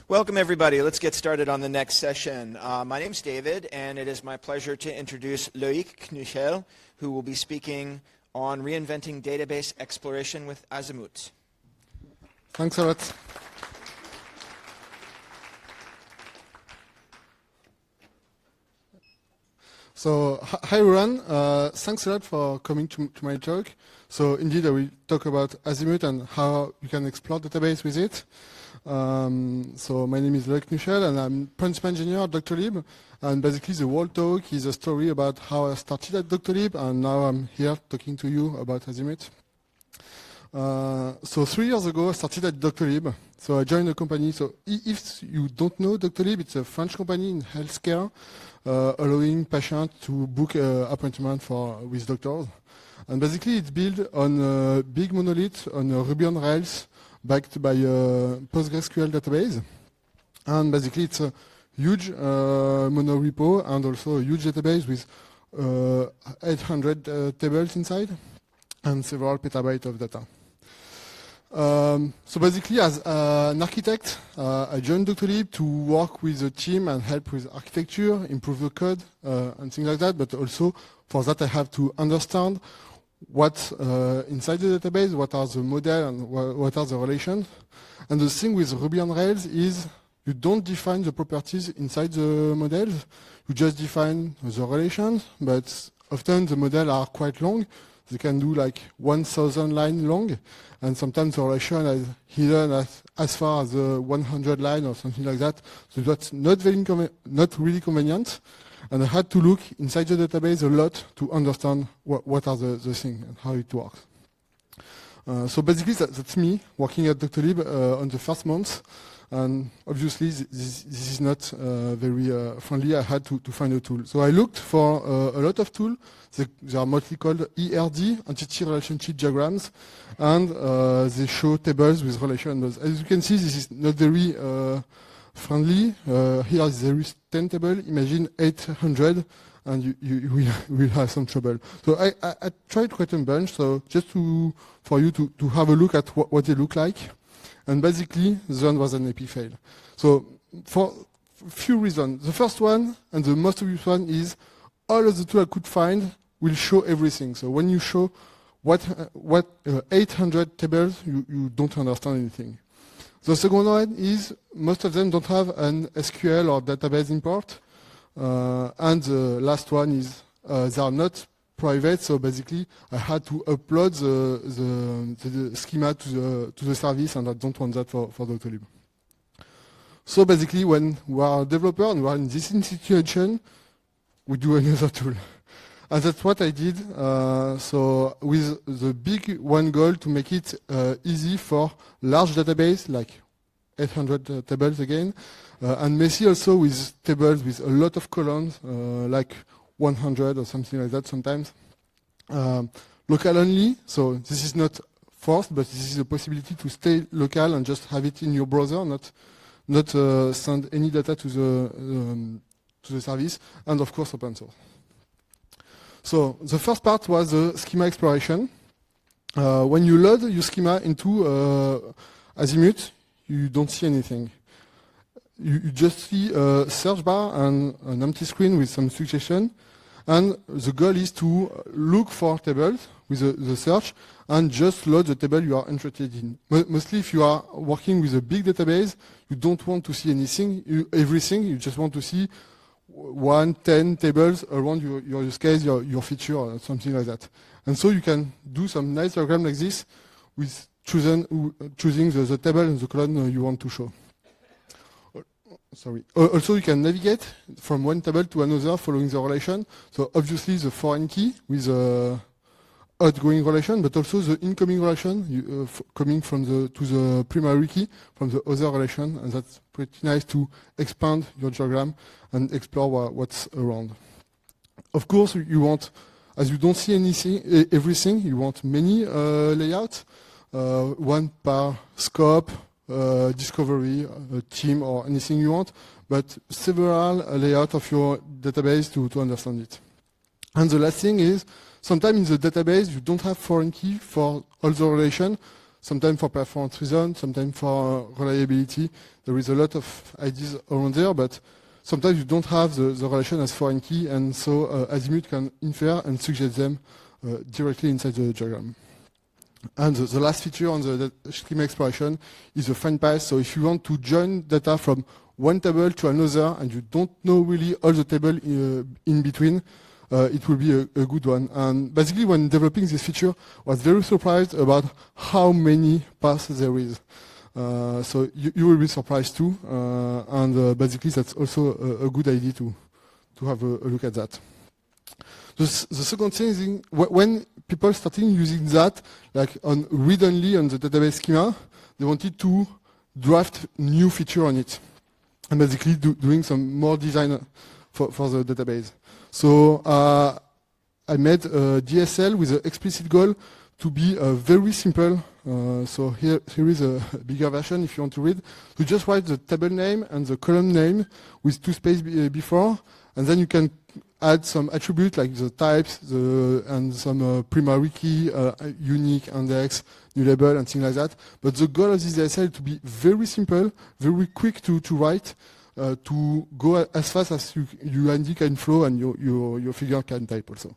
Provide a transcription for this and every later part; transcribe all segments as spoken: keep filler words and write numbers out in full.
Welcome, everybody. Let's get started on the next session. Uh, my name's David, and it is my pleasure to introduce Loïc Knuchel, who will be speaking on reinventing database exploration with Azimuth. Thanks a lot. So, hi everyone. Uh, thanks a lot for coming to, to my talk. So, indeed, I will talk about Azimuth and how you can explore database with it. Um, so, my name is Loïc Knuchel, and I'm principal engineer at Doctolib. And basically, the whole talk is a story about how I started at Doctolib, and now I'm here talking to you about Azimuth. Uh, so, three years ago, I started at Doctolib. So, I joined the company. So, if you don't know Doctolib, it's a French company in healthcare. Uh, allowing patients to book uh, appointment for with doctors, and basically it's built on a big monolith on a Ruby on Rails, backed by a PostgreSQL database, and basically it's a huge uh, monorepo and also a huge database with uh, eight hundred uh, tables inside and several petabytes of data. Um, so basically, as uh, an architect, uh, I joined Doctolib to work with the team and help with architecture, improve the code, uh, and things like that. But also, for that, I have to understand what's uh, inside the database, what are the models, and wh what are the relations. And the thing with Ruby on Rails is you don't define the properties inside the models. You just define the relations, but often the models are quite long. They can do like one thousand line long, and sometimes the relation is hidden as, as far as uh, one hundred line or something like that. So that's not very not really convenient. And I had to look inside the database a lot to understand what, what are the, the things and how it works. Uh, so basically, that, that's me working at Doctolib uh, on the first month. And obviously, this, this is not uh, very uh, friendly. I had to, to find a tool. So I looked for uh, a lot of tools. They, they are mostly called E R D, Entity Relationship Diagrams, and uh, they show tables with relations. As you can see, this is not very uh, friendly. Uh, here is there is ten tables. Imagine eight hundred, and you, you, you will, will have some trouble. So I, I, I tried quite a bunch. So just to for you to, to have a look at what, what they look like. And basically, the one was an A P fail. So for a few reasons. The first one, and the most obvious one, is all of the tools I could find will show everything. So when you show what, uh, what uh, eight hundred tables, you, you don't understand anything. The second one is most of them don't have an S Q L or database import. Uh, and the last one is uh, they are not private, so basically I had to upload the, the, the schema to the, to the service, and I don't want that for, for Doctolib. So basically, when we are a developer and we are in this situation, we do another tool. And that's what I did. Uh, so with the big one goal to make it uh, easy for large database, like eight hundred uh, tables again, uh, and messy also with tables with a lot of columns, uh, like one hundred or something like that sometimes. Um, local only, so this is not forced, but this is a possibility to stay local and just have it in your browser, not not uh, send any data to the um, to the service, and of course open source. So the first part was the schema exploration. Uh, when you load your schema into uh, Azimuth, you don't see anything. You, you just see a search bar and an empty screen with some suggestion. And the goal is to look for tables with the, the search and just load the table you are interested in. Mostly if you are working with a big database, you don't want to see anything, you, everything, you just want to see one, ten tables around your, your use case, your, your feature, or something like that. And so you can do some nice diagram like this with choosing, choosing the, the table and the column you want to show. Sorry. Also, you can navigate from one table to another following the relation. So obviously the foreign key with the outgoing relation, but also the incoming relation you, uh, coming from the to the primary key from the other relation, and that's pretty nice to expand your diagram and explore what, what's around. Of course, you want, as you don't see anything, everything, you want many uh, layouts, uh, one per scope. Uh, discovery, uh, team, or anything you want, but several uh, layouts of your database to, to understand it. And the last thing is, sometimes in the database you don't have foreign key for all the relation, sometimes for performance reasons, sometimes for reliability. There is a lot of ideas around there, but sometimes you don't have the, the relation as foreign key, and so uh, Azimut can infer and suggest them uh, directly inside the diagram. And the, the last feature on the, the schema exploration is the find path. So if you want to join data from one table to another and you don't know really all the table in, uh, in between, uh, it will be a, a good one. And basically when developing this feature, I was very surprised about how many paths there is. Uh, so you, you will be surprised too, uh, and uh, basically that's also a, a good idea to to have a, a look at that. The, the second thing is in, when people started using that, like on read-only on the database schema, they wanted to draft new feature on it, and basically do, doing some more design for, for the database. So uh, I made a D S L with an explicit goal to be uh, very simple. Uh, so here, here is a bigger version if you want to read. So just write the table name and the column name with two spaces be, uh, before, and then you can add some attributes like the types the, and some uh, primary key, uh, unique, index, new label, and things like that. But the goal of this D S L is to be very simple, very quick to, to write, uh, to go as fast as you, your I D can flow and your, your, your figure can type also.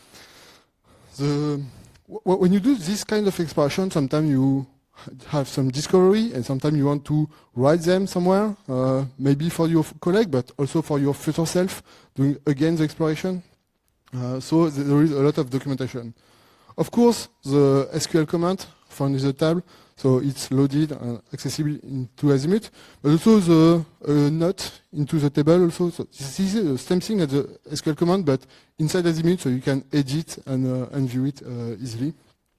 The, when you do this kind of exploration, sometimes you have some discovery and sometimes you want to write them somewhere, uh, maybe for your colleague, but also for your future self, doing again the exploration. Uh, so th there is a lot of documentation. Of course, the S Q L command found in the table, so it's loaded and accessible into Azimut, but also the uh, note into the table also. So this is the same thing as the S Q L command, but inside Azimut, so you can edit and, uh, and view it uh, easily.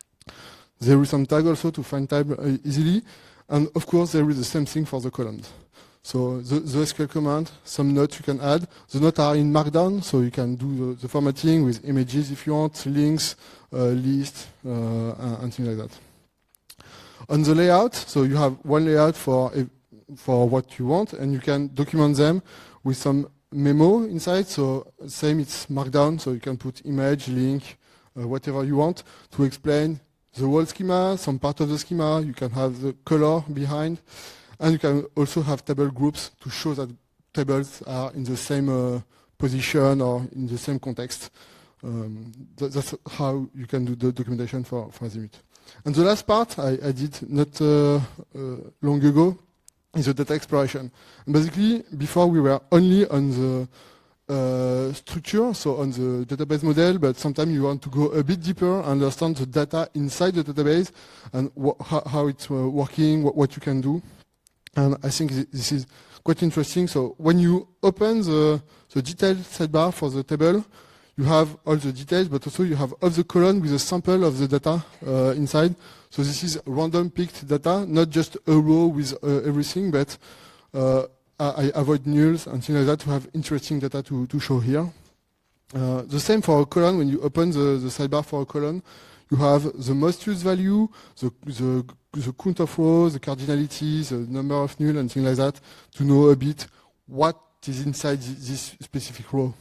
There is some tag also to find tab uh, easily, and of course there is the same thing for the columns. So the, the S Q L command, some notes you can add. The notes are in Markdown, so you can do the, the formatting with images if you want, links, uh, list, uh, and, and things like that. On the layout, so you have one layout for for what you want, and you can document them with some memo inside. So same, it's Markdown, so you can put image, link, uh, whatever you want to explain the whole schema, some part of the schema. You can have the color behind, and you can also have table groups to show that tables are in the same uh, position or in the same context. Um, that, that's how you can do the documentation for, for Azimut. And the last part I, I did not uh, uh, long ago is the data exploration. And basically, before we were only on the uh, structure, so on the database model, but sometimes you want to go a bit deeper, understand the data inside the database and how, how it's uh, working, what, what you can do. And I think this is quite interesting. So when you open the, the detailed sidebar for the table, you have all the details, but also you have all the column with a sample of the data uh, inside. So this is random picked data, not just a row with uh, everything, but uh, I avoid nulls and things like that to have interesting data to, to show here. Uh, the same for a column. When you open the, the sidebar for a column, you have the most used value, the, the, the count of rows, the cardinality, the number of null, and things like that to know a bit what is inside this specific row.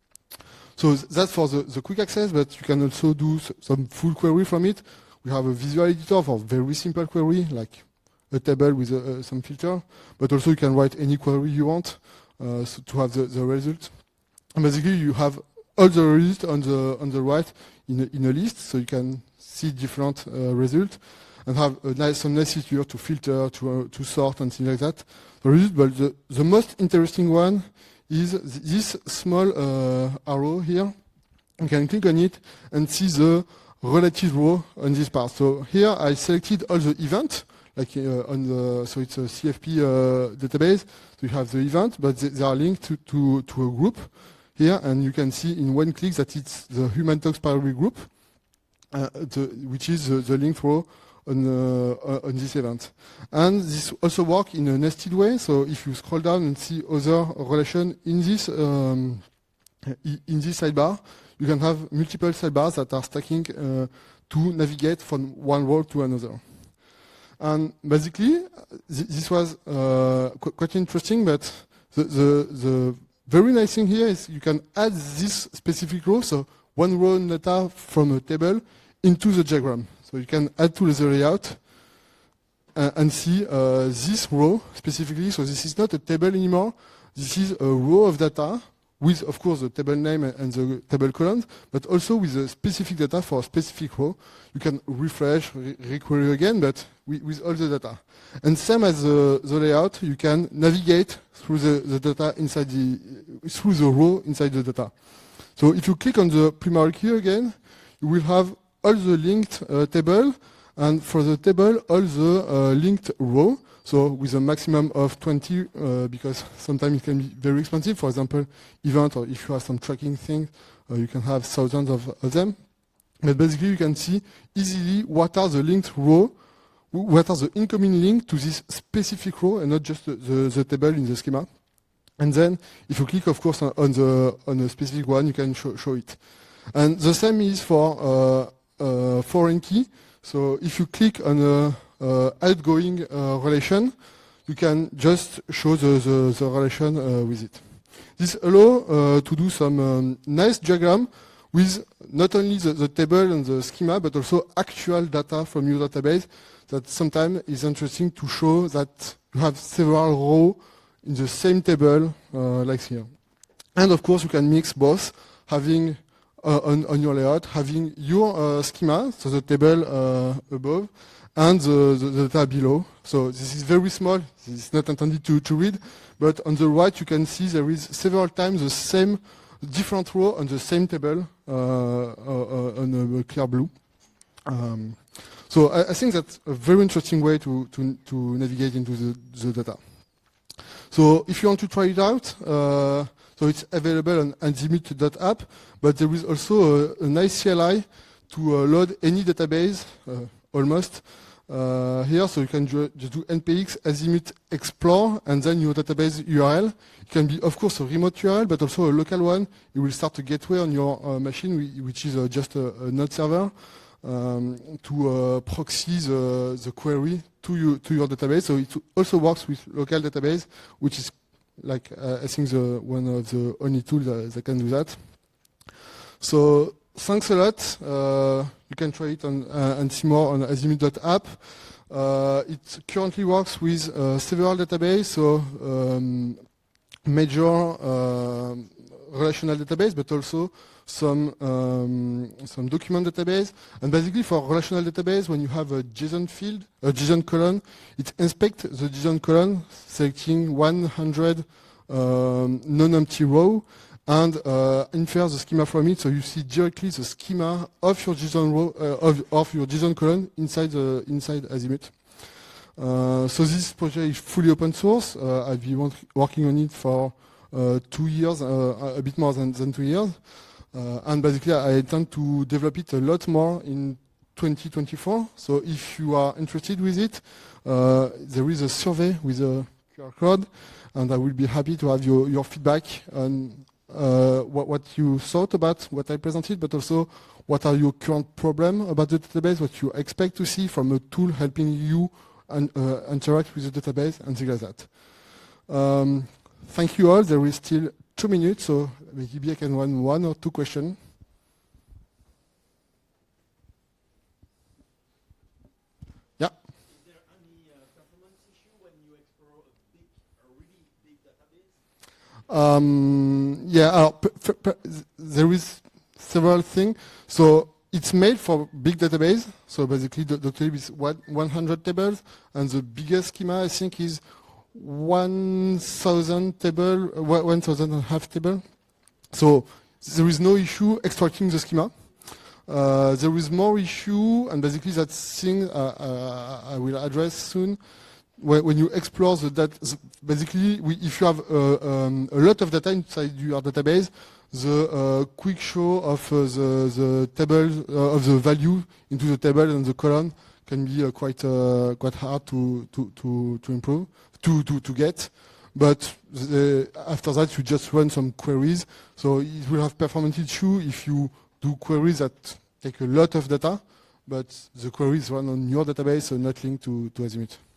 So that's for the, the quick access, but you can also do some full query from it. We have a visual editor for very simple query, like a table with a, uh, some filter, but also you can write any query you want uh, so to have the, the result. And basically, you have all the results on the on the right in a, in a list, so you can see different uh, results and have a nice, some nice feature to filter, to uh, to sort, and things like that. The result, but the, the most interesting one is this small uh, arrow here. You can click on it and see the relative row on this part. So here I selected all the events, like uh, on the, so it's a C F P uh, database. So you have the event, but they, they are linked to, to, to a group here, and you can see in one click that it's the human tox priority group, uh, the, which is the, the linked row on, uh, on this event. And this also works in a nested way. So if you scroll down and see other relation in this um, in this sidebar, you can have multiple sidebars that are stacking uh, to navigate from one row to another. And basically, th this was uh, qu quite interesting. But the, the the very nice thing here is you can add this specific row, so one row data from a table into the diagram. So you can add to the layout and, and see uh, this row specifically. So this is not a table anymore. This is a row of data with, of course, the table name and the table columns, but also with the specific data for a specific row. You can refresh, re requery again, but with, with all the data. And same as the, the layout, you can navigate through the, the data inside the, through the row inside the data. So if you click on the primary key again, you will have all the linked uh, table, and for the table, all the uh, linked row. So with a maximum of twenty, uh, because sometimes it can be very expensive. For example, event, or if you have some tracking things, uh, you can have thousands of, of them. But basically, you can see easily what are the linked row, what are the incoming link to this specific row, and not just the, the, the table in the schema. And then, if you click, of course, on, on the on a specific one, you can show, show it. And the same is for uh, uh, foreign key. So if you click on a uh, outgoing uh, relation, you can just show the, the, the relation uh, with it. This allows uh, to do some um, nice diagram with not only the, the table and the schema, but also actual data from your database that sometimes is interesting to show that you have several rows in the same table uh, like here. And of course, you can mix both, having uh, on, on your layout, having your uh, schema, so the table uh, above, and the, the, the data below. So this is very small, this is not intended to, to read, but on the right you can see there is several times the same different row on the same table uh, uh, uh, on a clear blue. Um, so I, I think that's a very interesting way to, to, to navigate into the, the data. So if you want to try it out, uh, so it's available on azimut dot app, but there is also a, a nice C L I to uh, load any database, uh, almost, uh, here. So you can ju just do npx azimut explore and then your database U R L. It can be, of course, a remote U R L, but also a local one. You will start a gateway on your uh, machine, which is uh, just a, a node server, um, to uh, proxy the, the query to, you, to your database. So it also works with local database, which is like, uh, I think, the, one of the only tools that, that can do that. So thanks a lot. Uh, you can try it on, uh, and see more on azimut dot app. Uh, it currently works with uh, several databases, so um, major uh, relational database, but also some um, some document database. And basically, for relational database, when you have a JSON field, a JSON column, it inspects the JSON column, selecting one hundred um, non-empty row, and uh, infer the schema from it. So you see directly the schema of your JSON row, uh, of, of your JSON column inside the inside Azimut. Uh, so this project is fully open source. Uh, I've been working on it for uh, two years, uh, a bit more than, than two years. Uh, and basically, I intend to develop it a lot more in twenty twenty-four. So if you are interested with it, uh, there is a survey with a Q R code, and I will be happy to have your, your feedback on uh, what, what you thought about what I presented, but also what are your current problems about the database, what you expect to see from a tool helping you and, uh, interact with the database, and things like that. Um, thank you all. There is still two minutes, so maybe I can run one or two questions. Yeah. Is there any uh, performance issue when you explore a big, a really big database? Um, yeah, uh, p p p there is several things. So it's made for big database. So basically, the database is one hundred tables, and the biggest schema I think is one thousand table, one thousand and a half table. So there is no issue extracting the schema. Uh, there is more issue, and basically that thing uh, uh, I will address soon. When, when you explore the data, basically, we, if you have uh, um, a lot of data inside your database, the uh, quick show of uh, the, the table uh, of the value into the table and the column can be uh, quite uh, quite hard to to to, to improve. To, to, to get, but the, after that you just run some queries. So it will have performance issue if you do queries that take a lot of data, but the queries run on your database, so not linked to, to Azimut.